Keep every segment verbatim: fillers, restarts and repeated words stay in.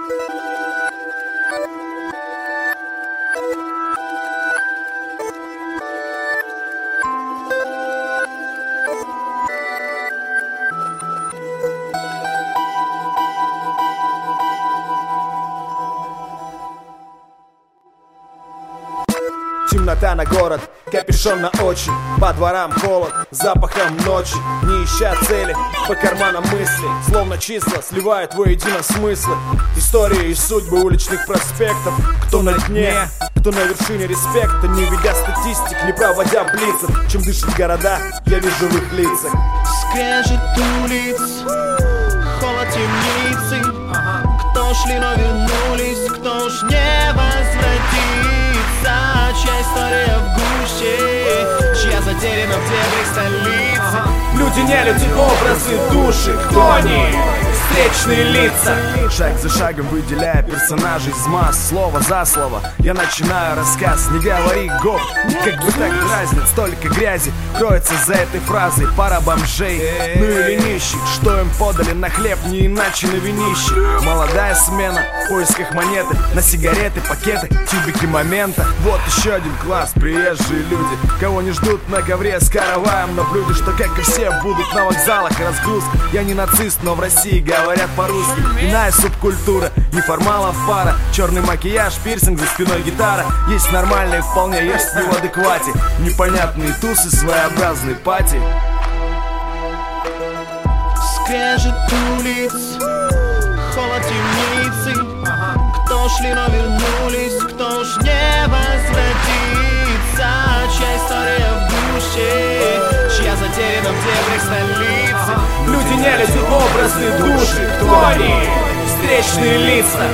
Темнота на город, капюшон на очи, по дворам холод, запахом ночи. Не ища цели, по карманам мысли, словно числа сливают воедино смыслы. Истории и судьбы уличных проспектов. Кто на дне, кто на вершине респекта. Не ведя статистик, не проводя блицев. Чем дышат города, я вижу в их лицах. Скрежет улиц, холод темницы. Кто шли, но вернулись, кто уж не возвратится. Чья история в гуще, чья затеряна в дебрях столицы. Люди, не люди, образы, души. Кто они? Встречные лица. Шаг за шагом выделяя персонажей из масс. Слово за слово я начинаю рассказ. Не говори гоп, как бы так дразнит. Столько грязи кроется за этой фразой. Пара бомжей, ну или нищих, что им подали на хлеб, не иначе на винище. Молодая смена в поисках монеты, на сигареты, пакеты, тюбики момента. Вот еще один класс, приезжие люди, кого не ждут на ковре с караваем на блюде. Что как и все будут на вокзалах и разгрузках. Я не нацист, но в России говорят по-русски. Иная субкультура, неформалов пара. Черный макияж, пирсинг, за спиной гитара. Есть нормальные вполне, есть не в адеквате. Непонятные тусы, своеобразные пати. Скрежет улиц, холод темницы. Кто шли, но вернулись, кто уж не возвратится. Чья история в гуще, чья затеряна в дебрях столицы. Люди, не люди, образы, души. Кто они? Встречные лица.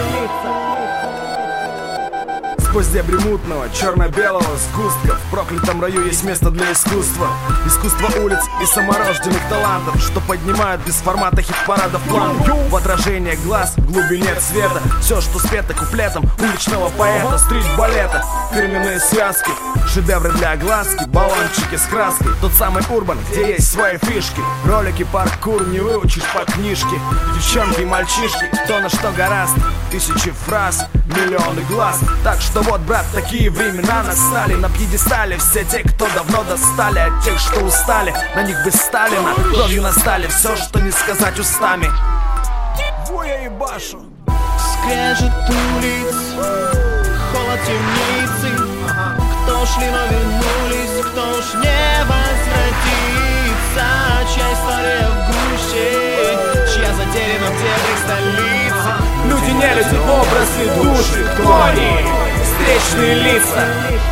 Сквозь дебри мутного, черно-белого сгустка. В проклятом раю есть место для искусства. Искусство улиц и саморожденных талантов, что поднимают без формата хит-парадов план. В отражение глаз, в глубине цвета. Все, что спето куплетом уличного поэта. Стрит-балета, фирменные связки, шедевры для огласки, баллончики с краской. Тот самый урбан, где есть свои фишки. Ролики, паркур не выучишь по книжке. Девчонки и мальчишки, кто на что гораст. Тысячи фраз, миллионы глаз. Так что вот, брат, такие времена настали. На пьедестале все те, кто давно достали. От тех, что устали, на них без Сталина. Кровью настали все, что не сказать устами. Воя и башу. Скрежет улиц, холод темницы. Кто шли, но вернулись, кто уж не возвратится. Чья история в гуще, чья затеряна в дебрях столицы. Люди, не люди, образы, души. Кто они? Встречные лица.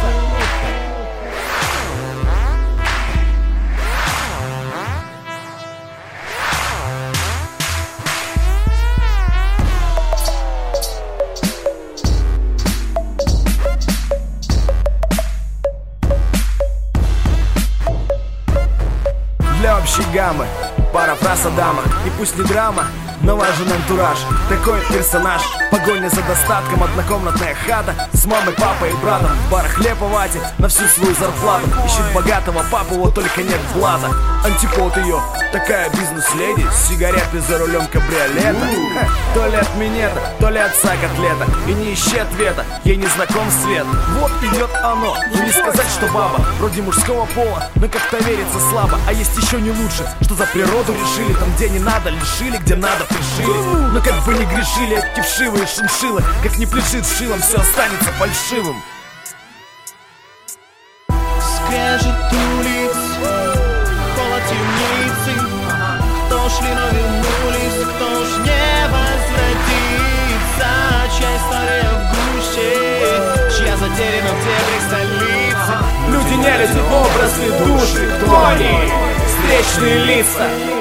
Для общей гаммы пара фраз о дамах. И пусть не драма, но важен антураж. Такой персонаж, погоня за достатком. Однокомнатная хата с мамой, папой и братом. В барах хлеб и вате на всю свою зарплату. Ищет богатого папу, вот только нет блата. Антипод ее, такая бизнес-леди, с сигаретой за рулем кабриолета. Ха, то ли от минета, то ли отца котлета. И не ищи ответа, ей не знаком свет. Вот идет оно, и не сказать, что баба вроде мужского пола, но как-то верится слабо. А есть еще не лучше, что за природу решили. Там, где не надо, лишили, где надо, пришили. Но как бы не грешили эти вшивые шиншиллы, как не пляшит с шилом, все останется фальшивым. Скрежет улиц, холод темницы. Кто шли, но вернулись, кто уж не возвратится. Чья история в гуще, чья затеряна в дебрях столицы. Люди, не люди, образы, души. Кто они? Встречные лица.